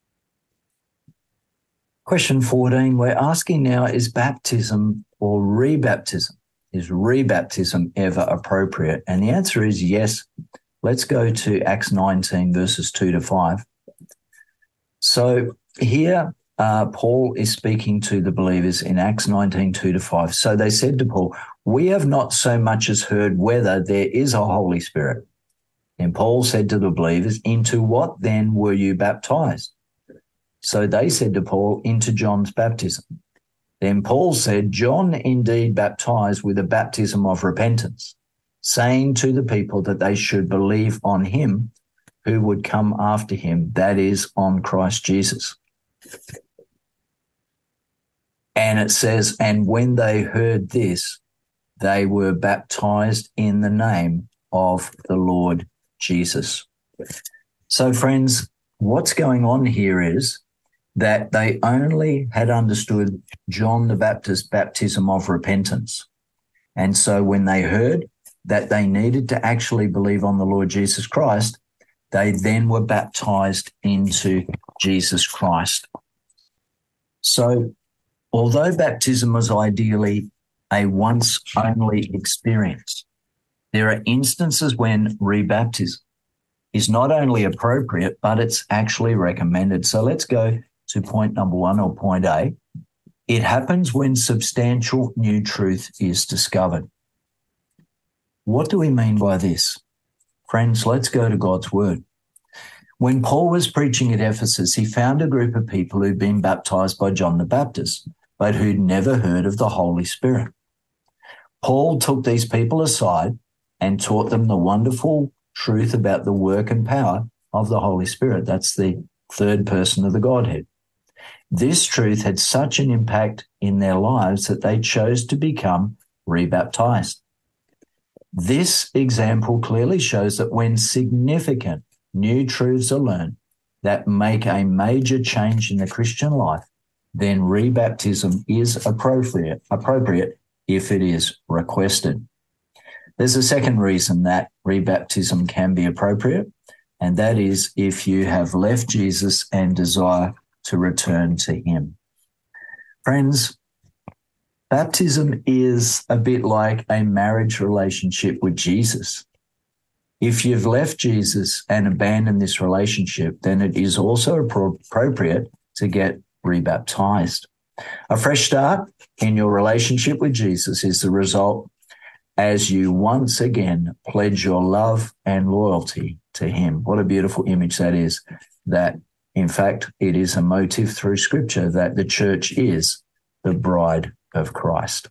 Speaker 2: Question fourteen, we're asking now, is baptism or rebaptism, is rebaptism ever appropriate? And the answer is yes. Let's go to Acts nineteen, verses two to five. So here, uh, Paul is speaking to the believers in Acts nineteen, two to five. So they said to Paul, "We have not so much as heard whether there is a Holy Spirit." And Paul said to the believers, "Into what then were you baptized?" So they said to Paul, "Into John's baptism." Then Paul said, "John indeed baptized with a baptism of repentance, saying to the people that they should believe on him who would come after him, that is, on Christ Jesus." And it says, "And when they heard this, they were baptized in the name of the Lord Jesus." So friends, what's going on here is that they only had understood John the Baptist's baptism of repentance. And so when they heard that they needed to actually believe on the Lord Jesus Christ, they then were baptized into Jesus Christ. So although baptism was ideally a once-only experience, there are instances when rebaptism is not only appropriate, but it's actually recommended. So let's go to point number one, or point A. It happens when substantial new truth is discovered. What do we mean by this? Friends, let's go to God's word. When Paul was preaching at Ephesus, he found a group of people who'd been baptized by John the Baptist, but who'd never heard of the Holy Spirit. Paul took these people aside and taught them the wonderful truth about the work and power of the Holy Spirit. That's the third person of the Godhead. This truth had such an impact in their lives that they chose to become rebaptized. This example clearly shows that when significant new truths are learned that make a major change in the Christian life, then rebaptism is appropriate, appropriate if it is requested. There's a second reason that rebaptism can be appropriate, and that is if you have left Jesus and desire to return to him. Friends, baptism is a bit like a marriage relationship with Jesus. If you've left Jesus and abandoned this relationship, then it is also appropriate to get rebaptized. A fresh start in your relationship with Jesus is the result as you once again pledge your love and loyalty to him. What a beautiful image that is, that in fact it is a motive through Scripture that the church is the bride of Christ.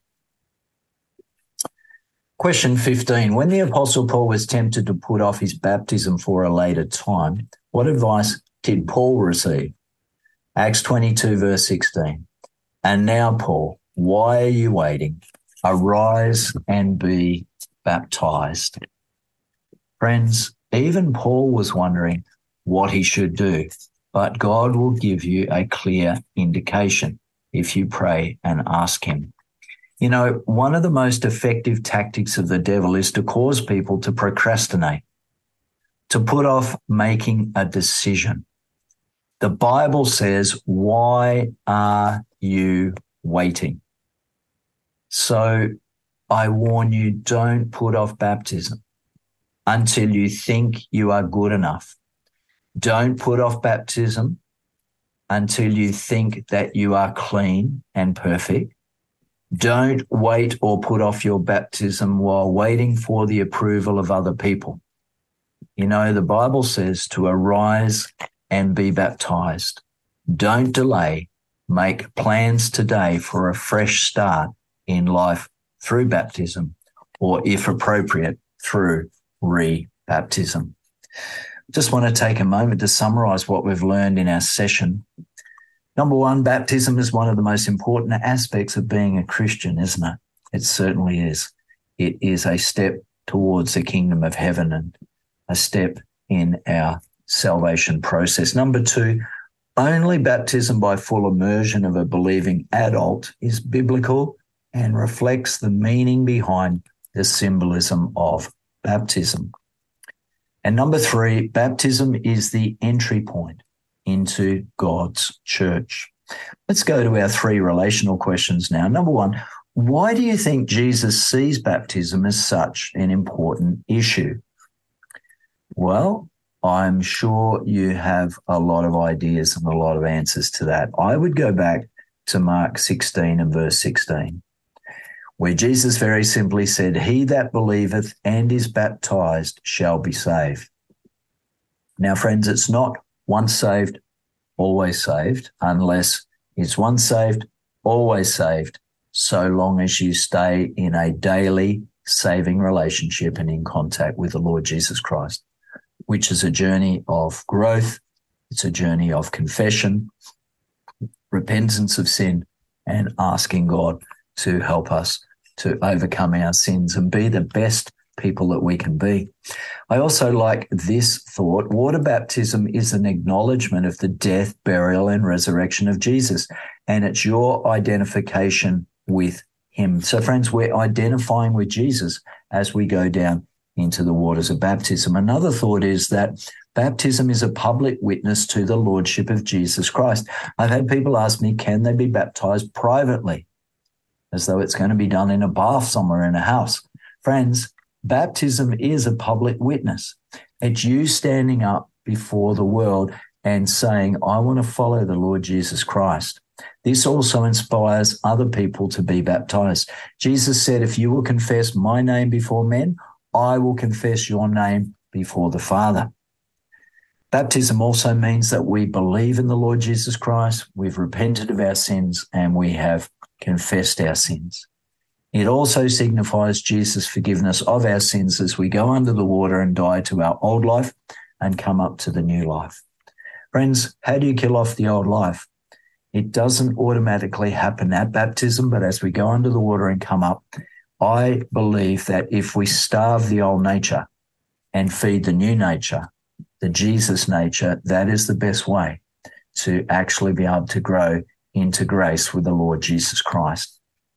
Speaker 2: Question fifteen. When the Apostle Paul was tempted to put off his baptism for a later time, what advice did Paul receive? Acts twenty-two, verse sixteen. And now, Paul, why are you waiting? Arise and be baptized. Friends, even Paul was wondering what he should do, but God will give you a clear indication if you pray and ask him. You know, one of the most effective tactics of the devil is to cause people to procrastinate, to put off making a decision. The Bible says, why are you waiting? So I warn you, don't put off baptism until you think you are good enough. Don't put off baptism until you think that you are clean and perfect. Don't wait or put off your baptism while waiting for the approval of other people. You know, the Bible says to arise and be baptized. Don't delay. Make plans today for a fresh start in life through baptism, or if appropriate, through re-baptism. Just want to take a moment to summarize what we've learned in our session. Number one, baptism is one of the most important aspects of being a Christian, isn't it? It certainly is. It is a step towards the kingdom of heaven and a step in our salvation process. Number two, only baptism by full immersion of a believing adult is biblical and reflects the meaning behind the symbolism of baptism. And number three, baptism is the entry point into God's church. Let's go to our three relational questions now. Number one, why do you think Jesus sees baptism as such an important issue? Well, I'm sure you have a lot of ideas and a lot of answers to that. I would go back to Mark sixteen and verse sixteen, where Jesus very simply said, "He that believeth and is baptized shall be saved." Now, friends, it's not once saved, always saved, unless it's once saved, always saved, so long as you stay in a daily saving relationship and in contact with the Lord Jesus Christ, which is a journey of growth. It's a journey of confession, repentance of sin, and asking God to help us to overcome our sins and be the best people that we can be. I also like this thought. Water baptism is an acknowledgement of the death, burial, and resurrection of Jesus, and it's your identification with him. So, friends, we're identifying with Jesus as we go down into the waters of baptism. Another thought is that baptism is a public witness to the lordship of Jesus Christ. I've had people ask me, can they be baptized privately? As though it's going to be done in a bath somewhere in a house. Friends, baptism is a public witness. It's you standing up before the world and saying, I want to follow the Lord Jesus Christ. This also inspires other people to be baptized. Jesus said, if you will confess my name before men, I will confess your name before the Father. Baptism also means that we believe in the Lord Jesus Christ, we've repented of our sins, and we have confessed our sins. It also signifies Jesus' forgiveness of our sins as we go under the water and die to our old life and come up to the new life. Friends, how do you kill off the old life? It doesn't automatically happen at baptism, but as we go under the water and come up, I believe that if we starve the old nature and feed the new nature, the Jesus nature, that is the best way to actually be able to grow into grace with the Lord Jesus Christ.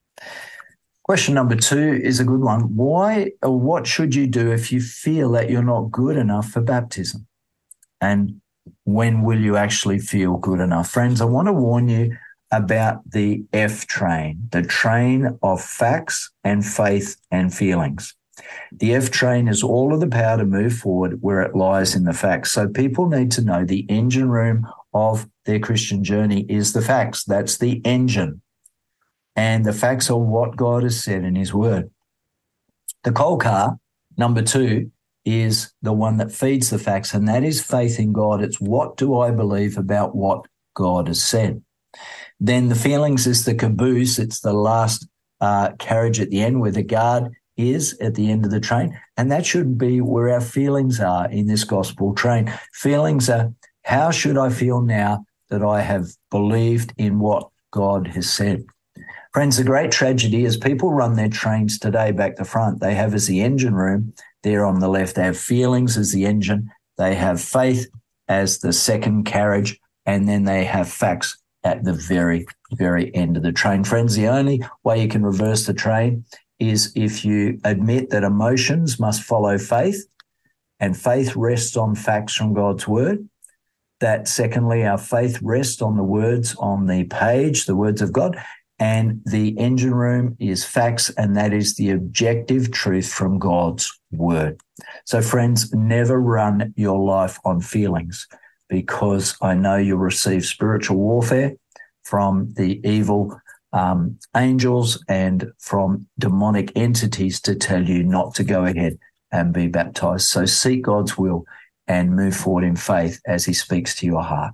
Speaker 2: Question number two is a good one. Why or what should you do if you feel that you're not good enough for baptism? And when will you actually feel good enough? Friends, I want to warn you about the F train, the train of facts and faith and feelings. The F train is all of the power to move forward where it lies in the facts. So people need to know the engine room of their Christian journey is the facts. That's the engine. And the facts are what God has said in his word. The coal car, number two, is the one that feeds the facts, and that is faith in God. It's what do I believe about what God has said. Then the feelings is the caboose. It's the last uh, carriage at the end where the guard is at the end of the train. And that should be where our feelings are in this gospel train. Feelings are, how should I feel now that I have believed in what God has said? Friends, the great tragedy is people run their trains today back to front. They have as the engine room there on the left. They have feelings as the engine. They have faith as the second carriage. And then they have facts at the very, very end of the train. Friends, the only way you can reverse the train is if you admit that emotions must follow faith, and faith rests on facts from God's word. That secondly, our faith rests on the words on the page, the words of God, and the engine room is facts, and that is the objective truth from God's word. So friends, never run your life on feelings, because I know you'll receive spiritual warfare from the evil um, angels and from demonic entities to tell you not to go ahead and be baptized. So seek God's will and move forward in faith as he speaks to your heart.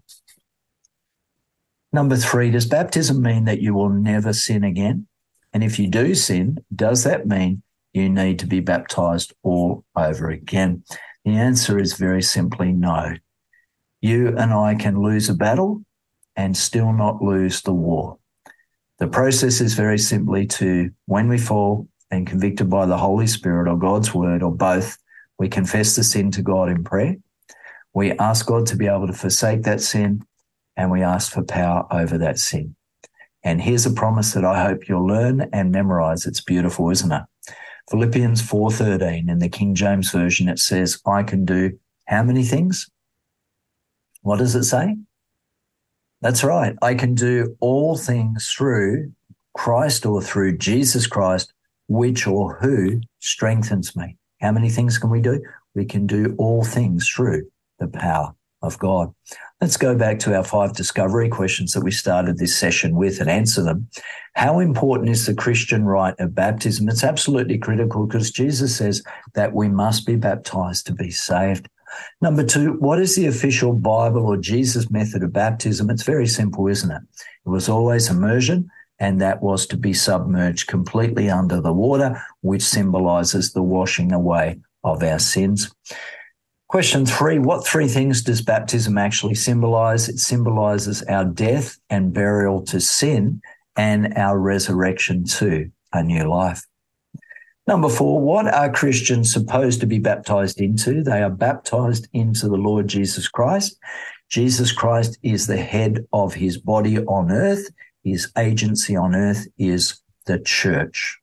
Speaker 2: Number three, does baptism mean that you will never sin again? And if you do sin, does that mean you need to be baptized all over again? The answer is very simply no. You and I can lose a battle and still not lose the war. The process is very simply to, when we fall and convicted by the Holy Spirit or God's word or both, we confess the sin to God in prayer. We ask God to be able to forsake that sin, and we ask for power over that sin. And here's a promise that I hope you'll learn and memorize. It's beautiful, isn't it? Philippians four thirteen in the King James Version, it says, I can do how many things? What does it say? That's right. I can do all things through Christ, or through Jesus Christ, which or who strengthens me. How many things can we do? We can do all things through the power of God. Let's go back to our five discovery questions that we started this session with and answer them. How important is the Christian rite of baptism? It's absolutely critical, because Jesus says that we must be baptized to be saved. Number two, what is the official Bible or Jesus method of baptism? It's very simple, isn't it? It was always immersion, and that was to be submerged completely under the water, which symbolizes the washing away of our sins. Question three, what three things does baptism actually symbolize? It symbolizes our death and burial to sin and our resurrection to a new life. Number four, what are Christians supposed to be baptized into? They are baptized into the Lord Jesus Christ. Jesus Christ is the head of his body on earth. His agency on earth is the church.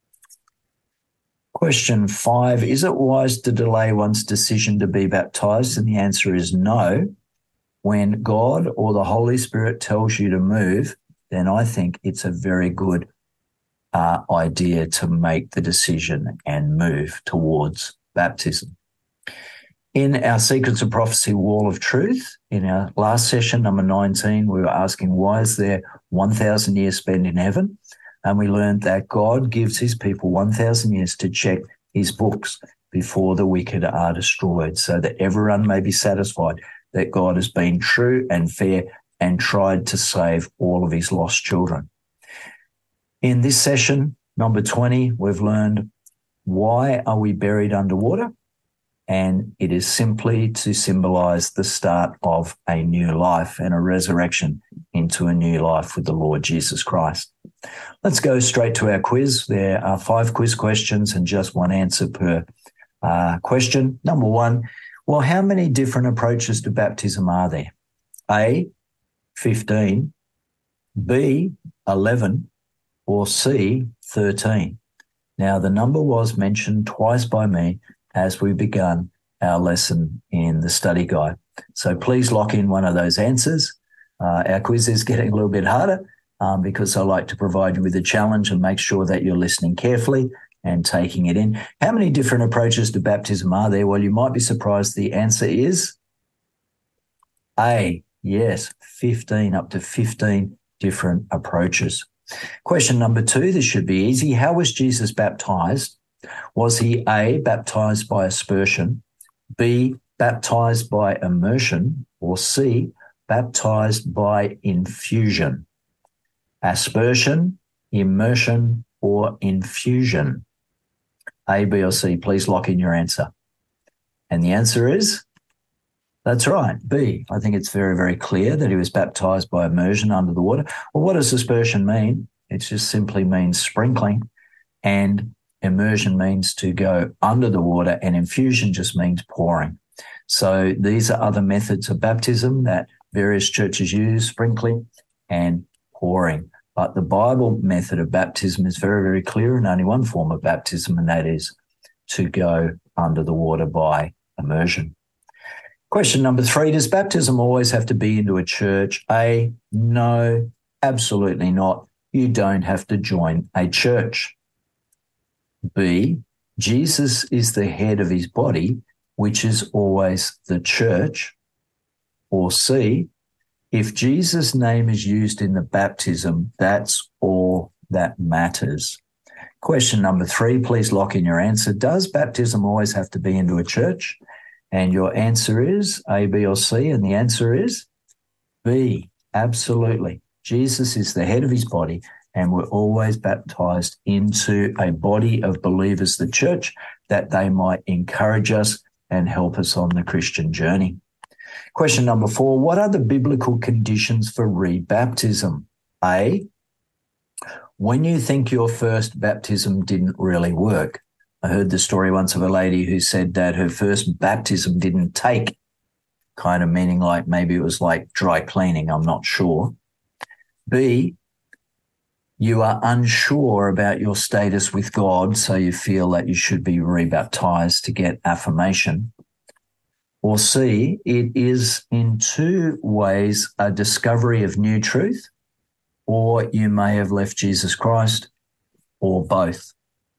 Speaker 2: Question five, is it wise to delay one's decision to be baptized? And the answer is no. When God or the Holy Spirit tells you to move, then I think it's a very good uh, idea to make the decision and move towards baptism. In our Secrets of Prophecy Wall of Truth, in our last session, number nineteen, we were asking, why is there one thousand years spent in heaven? And we learned that God gives his people one thousand years to check his books before the wicked are destroyed, so that everyone may be satisfied that God has been true and fair and tried to save all of his lost children. In this session, number twenty, we've learned, why are we buried underwater? And it is simply to symbolize the start of a new life and a resurrection into a new life with the Lord Jesus Christ. Let's go straight to our quiz. There are five quiz questions and just one answer per uh, question. Number one, well, how many different approaches to baptism are there? A, fifteen, B, eleven, or C, thirteen. Now, the number was mentioned twice by me as we begun our lesson in the study guide. So please lock in one of those answers. Uh, our quiz is getting a little bit harder, um, because I like to provide you with a challenge and make sure that you're listening carefully and taking it in. How many different approaches to baptism are there? Well, you might be surprised. The answer is A. Yes, fifteen, up to fifteen different approaches. Question number two, this should be easy. How was Jesus baptized? Was he A, baptized by aspersion, B, baptized by immersion, or C, baptized by infusion? Aspersion, immersion, or infusion? A, B, or C? Please lock in your answer. And the answer is, that's right, B. I think it's very, very clear that he was baptized by immersion under the water. Well, what does aspersion mean? It just simply means sprinkling, and immersion means to go under the water, and infusion just means pouring. So these are other methods of baptism that various churches use, sprinkling and pouring. But the Bible method of baptism is very, very clear, and only one form of baptism, and that is to go under the water by immersion. Question number three, does baptism always have to be into a church? A, no, absolutely not. You don't have to join a church. B, Jesus is the head of his body, which is always the church. Or C, if Jesus' name is used in the baptism, that's all that matters. Question number three, please lock in your answer. Does baptism always have to be into a church? And your answer is A, B, or C, and the answer is B, absolutely. Jesus is the head of his body, and we're always baptized into a body of believers, the church, that they might encourage us and help us on the Christian journey. Question number four, what are the biblical conditions for rebaptism? A, when you think your first baptism didn't really work. I heard the story once of a lady who said that her first baptism didn't take, kind of meaning like maybe it was like dry cleaning, I'm not sure. B, you are unsure about your status with God, so you feel that you should be rebaptized to get affirmation. Or C, it is in two ways a discovery of new truth, or you may have left Jesus Christ, or both.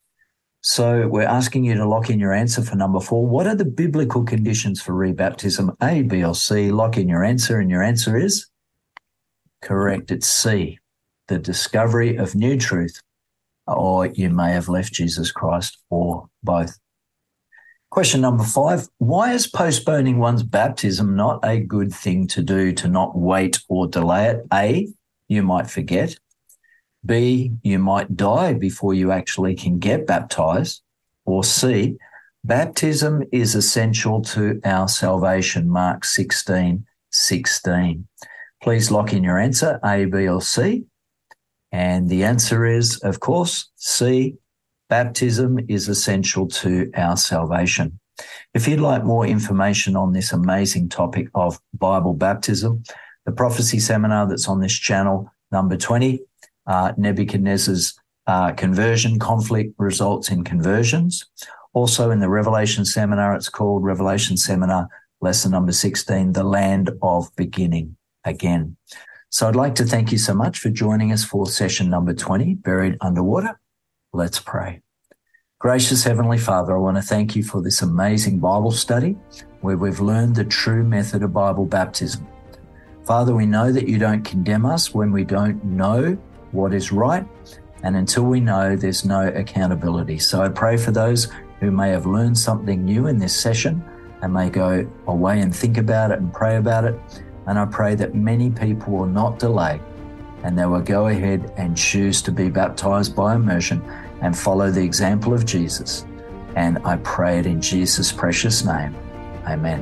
Speaker 2: So we're asking you to lock in your answer for number four. What are the biblical conditions for rebaptism? A, B, or C? Lock in your answer, and your answer is correct. It's C, the discovery of new truth, or you may have left Jesus Christ, or both. Question number five, why is postponing one's baptism not a good thing to do, to not wait or delay it? A, you might forget. B, you might die before you actually can get baptized. Or C, baptism is essential to our salvation, Mark sixteen sixteen. Please lock in your answer, A, B, or C. And the answer is, of course, C, baptism is essential to our salvation. If you'd like more information on this amazing topic of Bible baptism, the prophecy seminar that's on this channel, number twenty, Uh, Nebuchadnezzar's uh, conversion conflict results in conversions. Also in the Revelation seminar, it's called Revelation Seminar, lesson number sixteen, the land of beginning again. So I'd like to thank you so much for joining us for session number twenty, Buried Underwater. Let's pray. Gracious Heavenly Father, I want to thank you for this amazing Bible study where we've learned the true method of Bible baptism. Father, we know that you don't condemn us when we don't know what is right, and until we know, there's no accountability. So I pray for those who may have learned something new in this session and may go away and think about it and pray about it. And I pray that many people will not delay and they will go ahead and choose to be baptized by immersion and follow the example of Jesus. And I pray it in Jesus' precious name. Amen.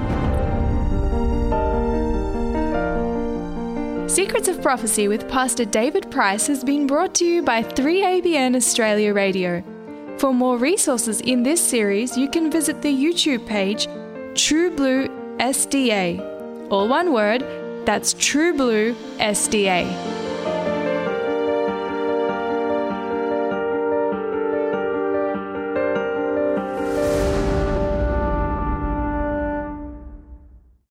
Speaker 1: Secrets of Prophecy with Pastor David Price has been brought to you by three A B N Australia Radio. For more resources in this series, you can visit the YouTube page True Blue S D A. All one word, that's True Blue S D A.